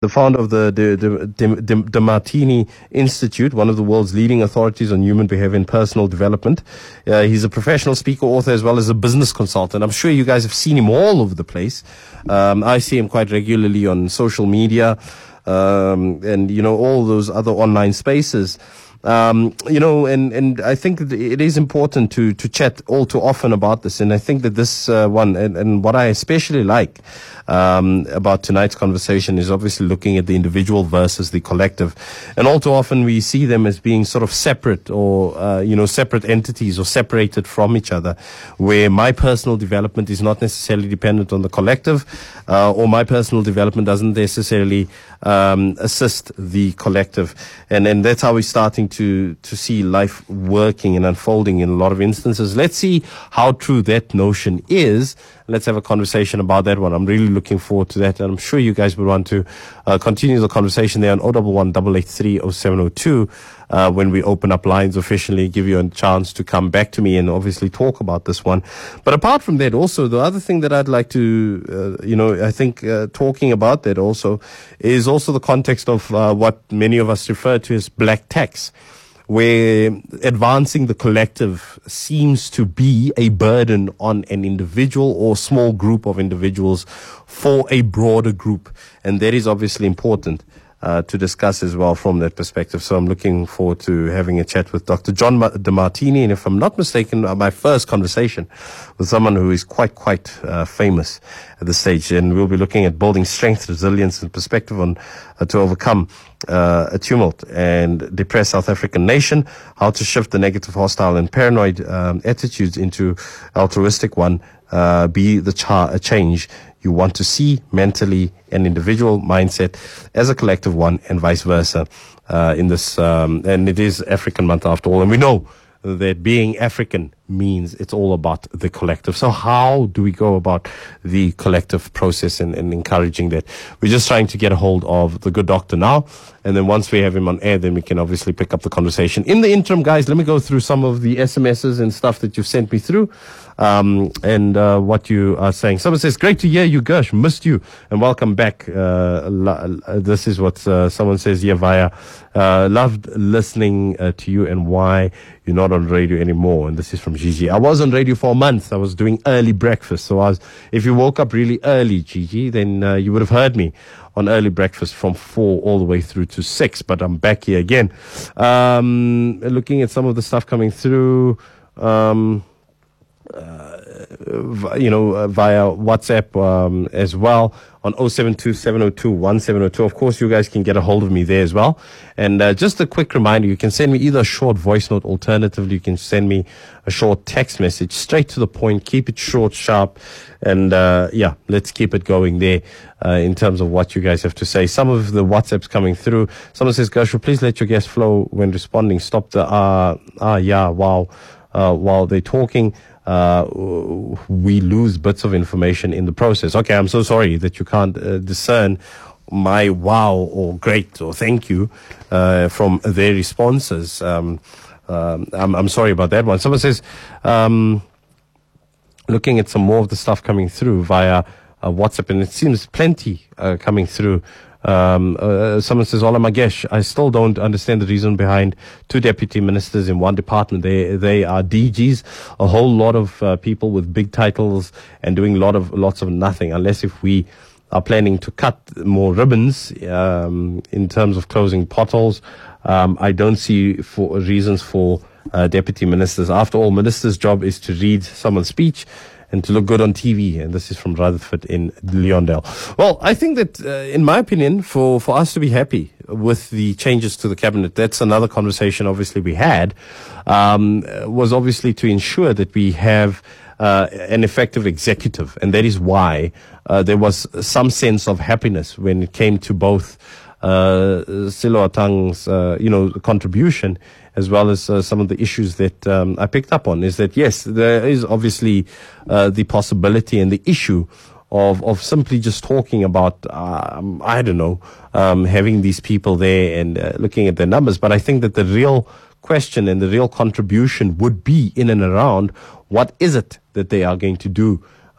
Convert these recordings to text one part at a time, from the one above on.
the founder of the Martini Institute, one of the world's leading authorities on human behavior and personal development. He's a professional speaker, author, as well as a business consultant. I'm sure you guys have seen him all over the place. I see him quite regularly on social media, and, you know, all those other online spaces. You know, and I think it is important to chat all too often about this. And I think that this one, and what I especially like about tonight's conversation is obviously looking at the individual versus the collective. And all too often we see them as being sort of separate or, you know, separate entities or separated from each other, where my personal development is not necessarily dependent on the collective, or my personal development doesn't necessarily assist the collective. And that's how we're starting to see life working and unfolding in a lot of instances. Let's see how true that notion is. Let's have a conversation about that one. I'm really looking forward to that, and I'm sure you guys would want to continue the conversation there on 011-883-0702 when we open up lines officially, give you a chance to come back to me and obviously talk about this one. But apart from that, also, the other thing that I'd like to, you know, I think talking about that also is also the context of what many of us refer to as black tax, where advancing the collective seems to be a burden on an individual or small group of individuals for a broader group. And that is obviously important to discuss as well from that perspective. So I'm looking forward to having a chat with Dr. John DeMartini. And if I'm not mistaken, my first conversation with someone who is quite famous at this stage. And we'll be looking at building strength, resilience, and perspective on to overcome a tumult and depressed South African nation, how to shift the negative, hostile, and paranoid attitudes into altruistic one, be the a change you want to see mentally, an individual mindset as a collective one, and vice versa, in this, and it is African Month after all, and we know that being African means it's all about the collective. So how do we go about the collective process and encouraging that? We're just trying to get a hold of the good doctor now, and then once we have him on air, then we can obviously pick up the conversation. In the interim, guys, let me go through some of the SMSs and stuff that you've sent me through, and what you are saying. Someone says, great to hear you, Gersh, missed you, and welcome back. This is what someone says here via, loved listening to you and why you're not on radio anymore. And this is from Gigi. I was on radio for a month. I was doing early breakfast. So if you woke up really early, Gigi, then you would have heard me on early breakfast from 4 all the way through to 6. But I'm back here again. Looking at some of the stuff coming through, you know, via WhatsApp as well on 072-702-1702. Of course, you guys can get a hold of me there as well. And just a quick reminder, you can send me either a short voice note, alternatively, you can send me a short text message, straight to the point, keep it short, sharp, and yeah, let's keep it going there in terms of what you guys have to say. Some of the WhatsApps coming through. Someone says, Gershwin, please let your guest flow when responding. Stop the yeah, wow, while they're talking. We lose bits of information in the process. Okay, I'm so sorry that you can't discern my wow or great or thank you from their responses. I'm sorry about that one. Someone says, looking at some more of the stuff coming through via WhatsApp, and it seems plenty coming through. Someone says, Ola Magesh, I still don't understand the reason behind 2 deputy ministers in one department. They are DGs, a whole lot of people with big titles and doing lots of nothing, unless if we are planning to cut more ribbons in terms of closing potholes. I don't see reasons for deputy ministers. After all, ministers' job is to read someone's speech and to look good on TV. And this is from Rutherford in Leondale. Well, I think that, in my opinion, for us to be happy with the changes to the cabinet, that's another conversation obviously we had, was obviously to ensure that we have an effective executive. And that is why there was some sense of happiness when it came to both Silo Atang's, contribution, as well as some of the issues that I picked up on, is that, yes, there is obviously the possibility and the issue of simply just talking about, I don't know, having these people there and looking at their numbers. But I think that the real question and the real contribution would be in and around what is it that they are going to do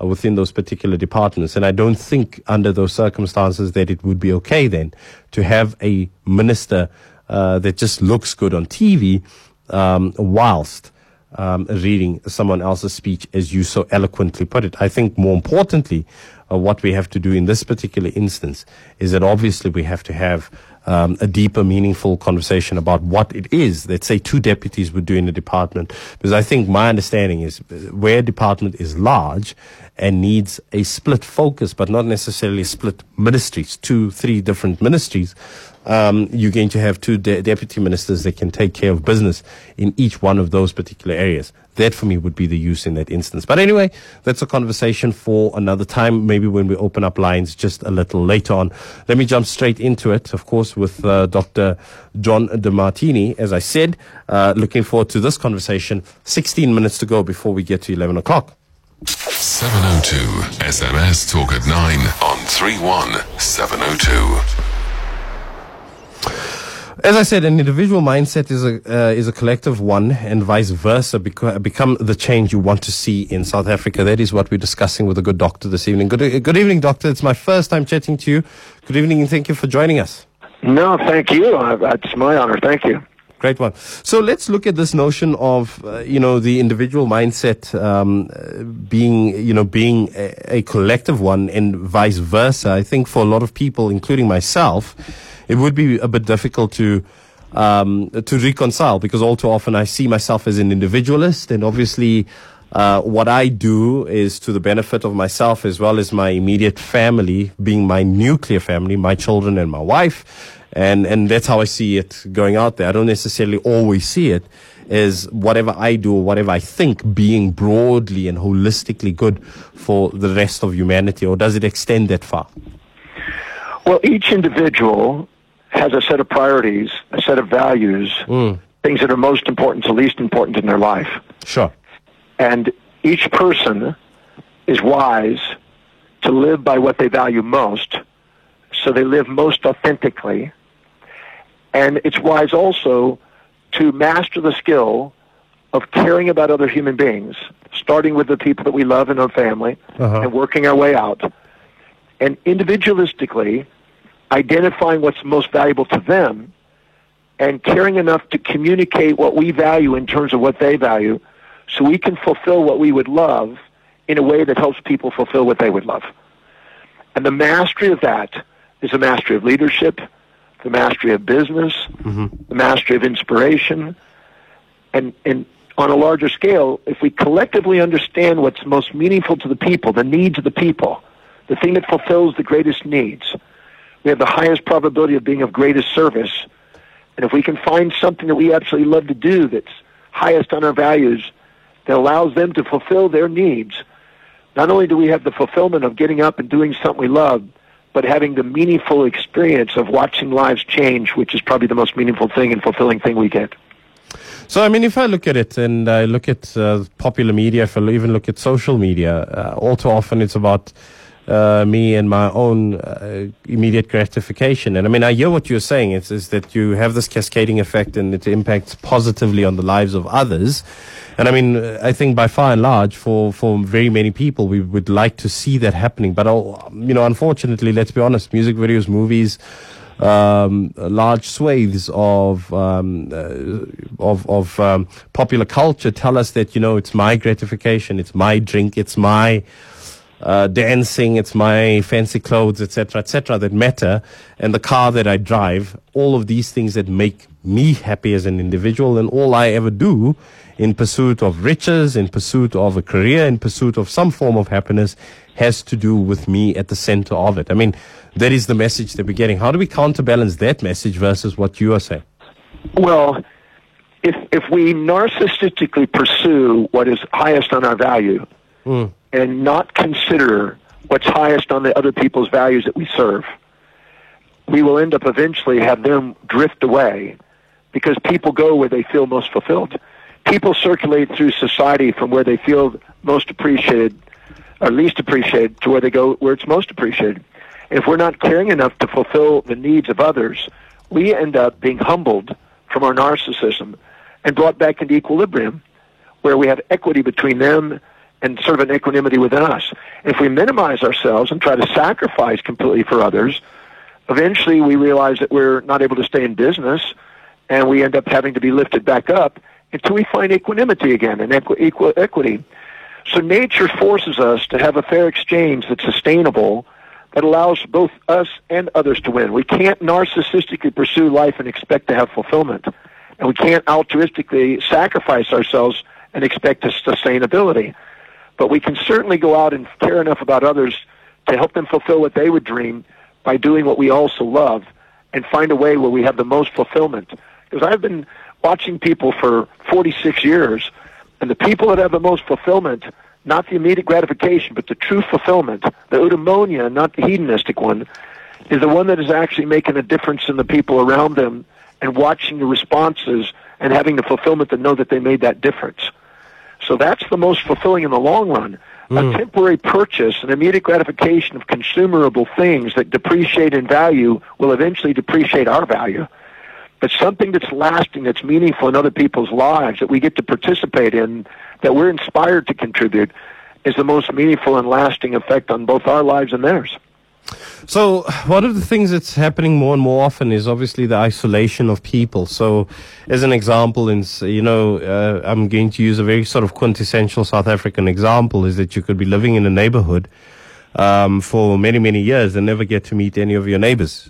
within those particular departments. And I don't think under those circumstances that it would be okay then to have a minister that just looks good on TV whilst reading someone else's speech, as you so eloquently put it. I think more importantly, what we have to do in this particular instance is that obviously we have to have a deeper, meaningful conversation about what it is that, say, two deputies would do in a department. Because I think my understanding is where a department is large and needs a split focus, but not necessarily split ministries, 2-3 different ministries, you're going to have two deputy ministers that can take care of business in each one of those particular areas. That, for me, would be the use in that instance. But anyway, that's a conversation for another time, maybe when we open up lines just a little later on. Let me jump straight into it, of course, with Dr. John DeMartini. As I said, looking forward to this conversation. 16 minutes to go before we get to 11 o'clock. 702 SMS Talk at 9 on 31702. As I said, an individual mindset is a collective one, and vice versa. Become the change you want to see in South Africa. That is what we're discussing with a good doctor this evening. Good evening, doctor. It's my first time chatting to you. Good evening, and thank you for joining us. No, thank you. It's my honor. Thank you. Great one. So let's look at this notion of, the individual mindset being a collective one, and vice versa. I think for a lot of people, including myself, it would be a bit difficult to reconcile, because all too often I see myself as an individualist, and obviously what I do is to the benefit of myself as well as my immediate family, being my nuclear family, my children and my wife. And that's how I see it going out there. I don't necessarily always see it as whatever I do or whatever I think being broadly and holistically good for the rest of humanity, or does it extend that far? Well, each individual has a set of priorities, a set of values, things that are most important to least important in their life. Sure. And each person is wise to live by what they value most, so they live most authentically. And it's wise also to master the skill of caring about other human beings, starting with the people that we love in our family, and working our way out. And individualistically, identifying what's most valuable to them, and caring enough to communicate what we value in terms of what they value, so we can fulfill what we would love in a way that helps people fulfill what they would love. And the mastery of that is a mastery of leadership, the mastery of business, the mastery of inspiration. And on a larger scale, if we collectively understand what's most meaningful to the people, the needs of the people, the thing that fulfills the greatest needs, we have the highest probability of being of greatest service. And if we can find something that we absolutely love to do that's highest on our values, that allows them to fulfill their needs, not only do we have the fulfillment of getting up and doing something we love, but having the meaningful experience of watching lives change, which is probably the most meaningful thing and fulfilling thing we get. So, I mean, if I look at it and I look at popular media, if I even look at social media, all too often it's about me and my own immediate gratification. And I mean, I hear what you're saying. Is that you have this cascading effect and it impacts positively on the lives of others. And I mean, I think by far and large, for very many people, we would like to see that happening. But, unfortunately, let's be honest, music videos, movies, large swathes of popular culture tell us that, it's my gratification, it's my drink, it's my dancing, it's my fancy clothes, etc., that matter, and the car that I drive, all of these things that make me happy as an individual, and all I ever do in pursuit of riches, in pursuit of a career, in pursuit of some form of happiness has to do with me at the center of it. I mean, that is the message that we're getting. How do we counterbalance that message versus what you are saying? Well, if we narcissistically pursue what is highest on our value and not consider what's highest on the other people's values that we serve, we will end up eventually have them drift away, because people go where they feel most fulfilled. People circulate through society from where they feel most appreciated or least appreciated to where they go where it's most appreciated. And if we're not caring enough to fulfill the needs of others, we end up being humbled from our narcissism and brought back into equilibrium, where we have equity between them and sort of an equanimity within us. If we minimize ourselves and try to sacrifice completely for others, eventually we realize that we're not able to stay in business, and we end up having to be lifted back up until we find equanimity again and equity. So nature forces us to have a fair exchange that's sustainable, that allows both us and others to win. We can't narcissistically pursue life and expect to have fulfillment. And we can't altruistically sacrifice ourselves and expect sustainability. But we can certainly go out and care enough about others to help them fulfill what they would dream by doing what we also love and find a way where we have the most fulfillment. Because I've been watching people for 46 years, and the people that have the most fulfillment, not the immediate gratification, but the true fulfillment, the eudaimonia, not the hedonistic one, is the one that is actually making a difference in the people around them and watching the responses and having the fulfillment to know that they made that difference. So that's the most fulfilling in the long run. A temporary purchase, an immediate gratification of consumable things that depreciate in value will eventually depreciate our value. But something that's lasting, that's meaningful in other people's lives, that we get to participate in, that we're inspired to contribute, is the most meaningful and lasting effect on both our lives and theirs. So one of the things that's happening more and more often is obviously the isolation of people. So as an example, I'm going to use a very sort of quintessential South African example, is that you could be living in a neighborhood for many, many years and never get to meet any of your neighbors.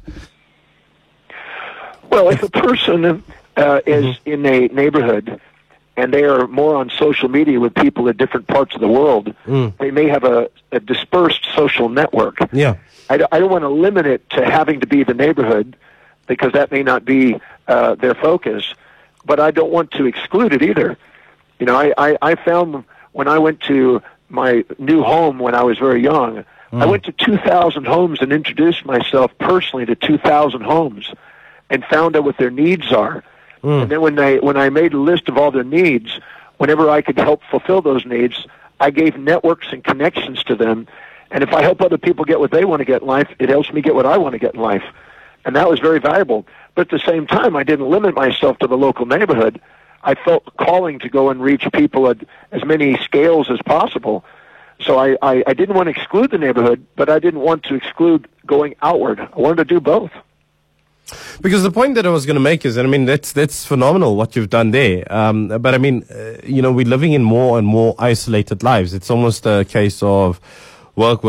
Well, if a person is in a neighborhood and they are more on social media with people in different parts of the world, they may have a dispersed social network. Yeah. I don't want to limit it to having to be the neighborhood, because that may not be their focus, but I don't want to exclude it either. You know, I found when I went to my new home when I was very young, I went to 2,000 homes and introduced myself personally to 2,000 homes and found out what their needs are. And then when I made a list of all their needs, whenever I could help fulfill those needs, I gave networks and connections to them. And if I help other people get what they want to get in life, it helps me get what I want to get in life. And that was very valuable. But at the same time, I didn't limit myself to the local neighborhood. I felt calling to go and reach people at as many scales as possible. So I didn't want to exclude the neighborhood, but I didn't want to exclude going outward. I wanted to do both. Because the point that I was going to make is, and I mean, that's phenomenal what you've done there. But I mean, we're living in more and more isolated lives. It's almost a case of work,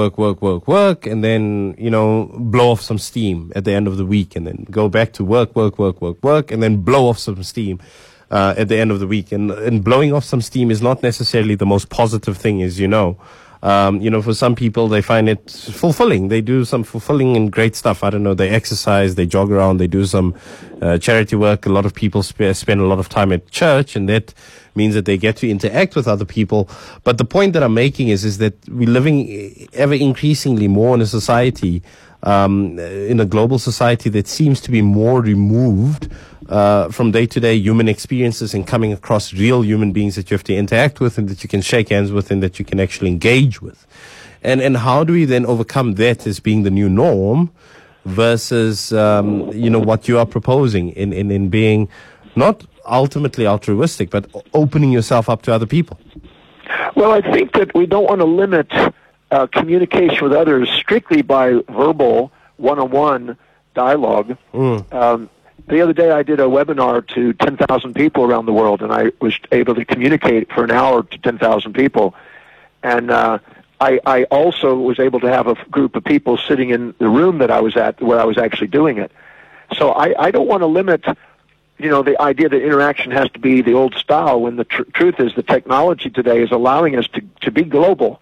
and then, blow off some steam at the end of the week, and then go back to work, and then blow off some steam at the end of the week. And blowing off some steam is not necessarily the most positive thing, as you know. For some people, they find it fulfilling. They do some fulfilling and great stuff. I don't know, they exercise, they jog around, they do some charity work. A lot of people spend a lot of time at church, and that means that they get to interact with other people. But the point that I'm making is that we're living ever increasingly more in a society, in a global society that seems to be more removed from day-to-day human experiences and coming across real human beings that you have to interact with and that you can shake hands with and that you can actually engage with. And how do we then overcome that as being the new norm versus, what you are proposing in being not ultimately altruistic, but opening yourself up to other people? Well, I think that we don't want to limit communication with others strictly by verbal, one-on-one dialogue. The other day I did a webinar to 10,000 people around the world, and I was able to communicate for an hour to 10,000 people. And I also was able to have a group of people sitting in the room that I was at where I was actually doing it. So I don't want to limit, the idea that interaction has to be the old style, when the truth is the technology today is allowing us to be global.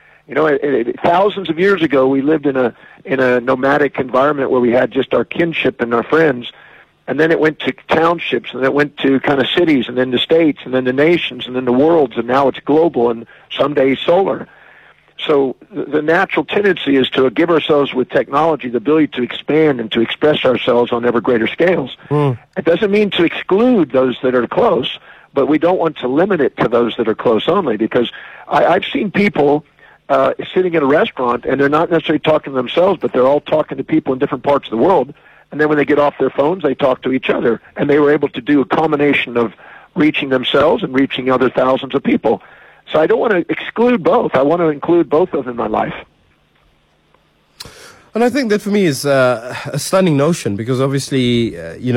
Thousands of years ago, we lived in a nomadic environment where we had just our kinship and our friends. And then it went to townships, and then it went to kind of cities, and then to states, and then to nations, and then to worlds, and now it's global, and someday solar. So the natural tendency is to give ourselves with technology the ability to expand and to express ourselves on ever greater scales. It doesn't mean to exclude those that are close, but we don't want to limit it to those that are close only, because I've seen people sitting in a restaurant, and they're not necessarily talking to themselves, but they're all talking to people in different parts of the world. And then when they get off their phones, they talk to each other. And they were able to do a combination of reaching themselves and reaching other thousands of people. So I don't want to exclude both. I want to include both of them in my life. And I think that for me is a stunning notion, because obviously,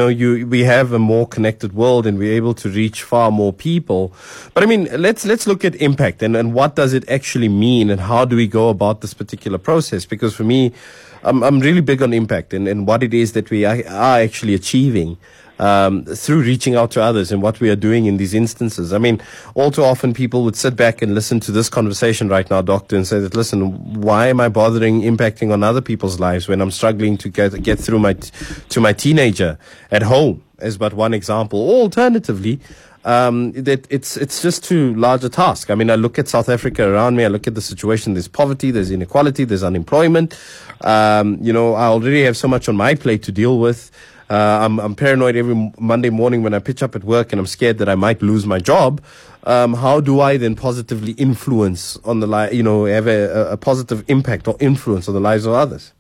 we have a more connected world and we're able to reach far more people. But I mean, let's look at impact and what does it actually mean and how do we go about this particular process? Because for me, I'm really big on impact and what it is that we are actually achieving through reaching out to others and what we are doing in these instances. I mean, all too often people would sit back and listen to this conversation right now, Doctor, and say that, listen, why am I bothering impacting on other people's lives when I'm struggling to get through to my teenager at home, as but one example. Or alternatively, that it's just too large a task. I mean, I look at South Africa around me, I look at the situation, there's poverty, there's inequality, there's unemployment. I already have so much on my plate to deal with. I'm paranoid every Monday morning when I pitch up at work and I'm scared that I might lose my job. How do I then positively influence on the have a positive impact or influence on the lives of others?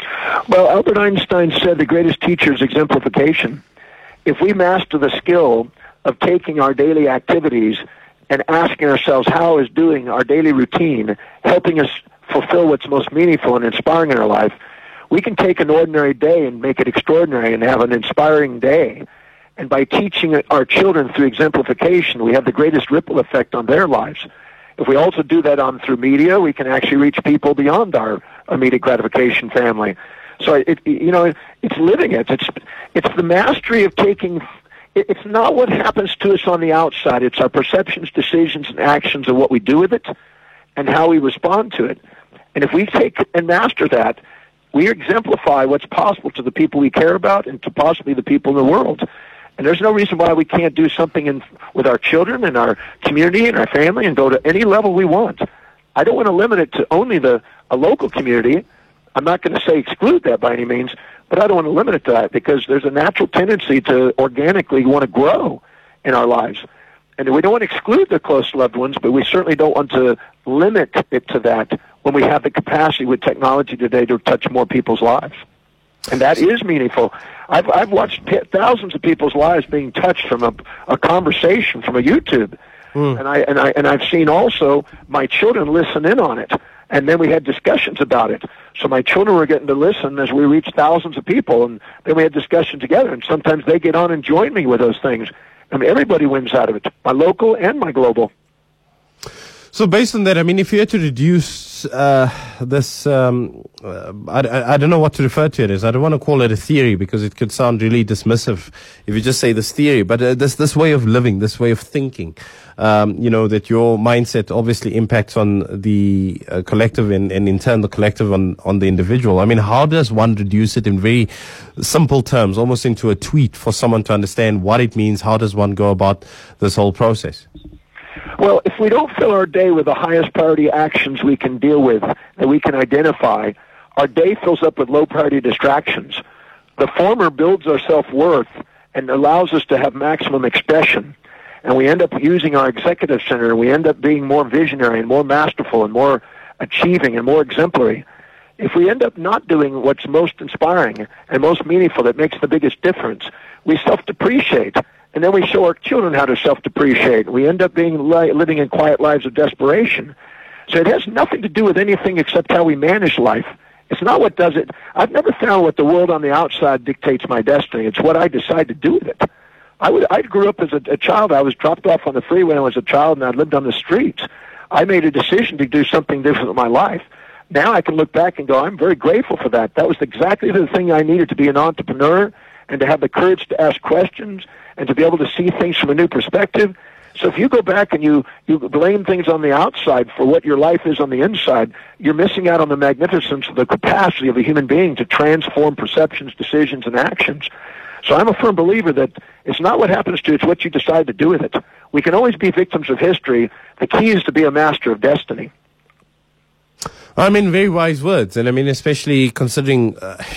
Well, Albert Einstein said the greatest teacher is exemplification. If we master the skill of taking our daily activities and asking ourselves how is doing our daily routine, helping us fulfill what's most meaningful and inspiring in our life, we can take an ordinary day and make it extraordinary and have an inspiring day. And by teaching our children through exemplification, we have the greatest ripple effect on their lives. If we also do that through media, we can actually reach people beyond our immediate gratification family. So it's living it. It's the mastery of taking. It's not what happens to us on the outside. It's our perceptions, decisions, and actions of what we do with it and how we respond to it. And if we take and master that, we exemplify what's possible to the people we care about and to possibly the people in the world. And there's no reason why we can't do something with our children and our community and our family and go to any level we want. I don't want to limit it to only a local community. I'm not going to say exclude that by any means, but I don't want to limit it to that because there's a natural tendency to organically want to grow in our lives. And we don't want to exclude the close loved ones, but we certainly don't want to limit it to that when we have the capacity with technology today to touch more people's lives. And that is meaningful. I've watched thousands of people's lives being touched from a conversation from a YouTube. And I've seen also my children listen in on it. And then we had discussions about it. So my children were getting to listen as we reached thousands of people, and then we had discussion together. And sometimes they get on and join me with those things. I mean, everybody wins out of it, my local and my global. So based on that, I mean, if you had to reduce this, I don't know what to refer to it as. I don't want to call it a theory because it could sound really dismissive if you just say this theory. But this way of living, this way of thinking, that your mindset obviously impacts on the collective and in turn the collective on the individual. I mean, how does one reduce it in very simple terms, almost into a tweet for someone to understand what it means? How does one go about this whole process? Well, if we don't fill our day with the highest priority actions we can deal with, that we can identify, our day fills up with low priority distractions. The former builds our self-worth and allows us to have maximum expression. And we end up using our executive center, and we end up being more visionary and more masterful and more achieving and more exemplary. If we end up not doing what's most inspiring and most meaningful, that makes the biggest difference, we self-depreciate. And then we show our children how to self-depreciate. We end up living in quiet lives of desperation. So it has nothing to do with anything except how we manage life. It's not what does it. I've never found what the world on the outside dictates my destiny. It's what I decide to do with it. I grew up as a child. I was dropped off on the freeway when I was a child, and I lived on the streets. I made a decision to do something different with my life. Now I can look back and go, I'm very grateful for that. That was exactly the thing I needed to be an entrepreneur and to have the courage to ask questions and to be able to see things from a new perspective. So if you go back and you blame things on the outside for what your life is on the inside, you're missing out on the magnificence of the capacity of a human being to transform perceptions, decisions, and actions. So I'm a firm believer that it's not what happens to you, it's what you decide to do with it. We can always be victims of history. The key is to be a master of destiny. I mean, very wise words. And I mean, especially considering,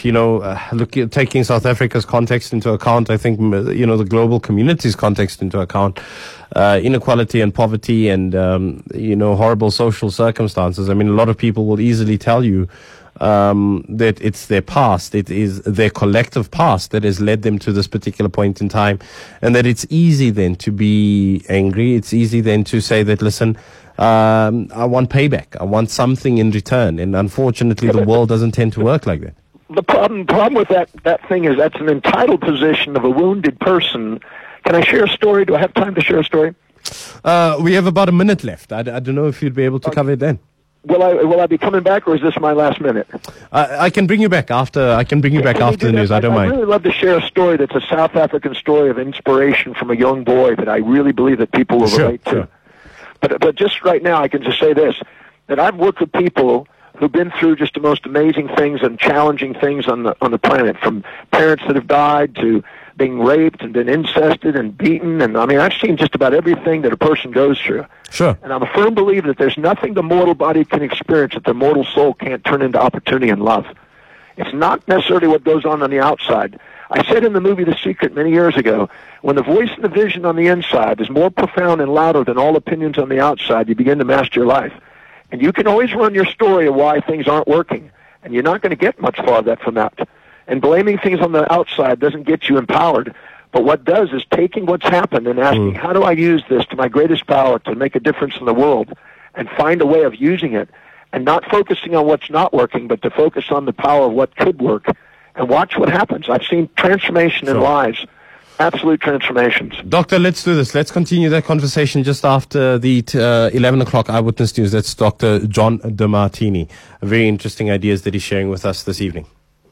taking South Africa's context into account, I think, the global community's context into account, inequality and poverty and, horrible social circumstances. I mean, a lot of people will easily tell you, that it's their past, it is their collective past that has led them to this particular point in time, and that it's easy then to be angry. It's easy then to say that, listen, I want payback. I want something in return. And unfortunately, the world doesn't tend to work like that. The problem with that thing is that's an entitled position of a wounded person. Can I share a story? Do I have time to share a story? We have about a minute left. I don't know if you'd be able to cover it then. Will I be coming back, or is this my last minute? I can bring you back after. I can bring you back after the news. I don't mind. I'd really love to share a story that's a South African story of inspiration from a young boy that I really believe that people will relate to. Sure. But just right now, I can just say this, that I've worked with people who've been through just the most amazing things and challenging things on the planet, from parents that have died to being raped and been incested and beaten. And I mean, I've seen just about everything that a person goes through. Sure. And I'm a firm believer that there's nothing the mortal body can experience that the mortal soul can't turn into opportunity and love. It's not necessarily what goes on the outside. I said in the movie The Secret many years ago, when the voice and the vision on the inside is more profound and louder than all opinions on the outside, you begin to master your life. And you can always run your story of why things aren't working, and you're not going to get much farther from that. And blaming things on the outside doesn't get you empowered. But what does is taking what's happened and asking, how do I use this to my greatest power to make a difference in the world, and find a way of using it, and not focusing on what's not working, but to focus on the power of what could work, and watch what happens. I've seen transformation in lives, absolute transformations. Doctor, let's do this. Let's continue that conversation just after the 11 o'clock Eyewitness News. That's Dr. John DeMartini. Very interesting ideas that he's sharing with us this evening.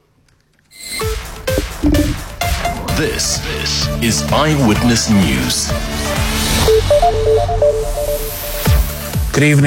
This is Eyewitness News. Good evening.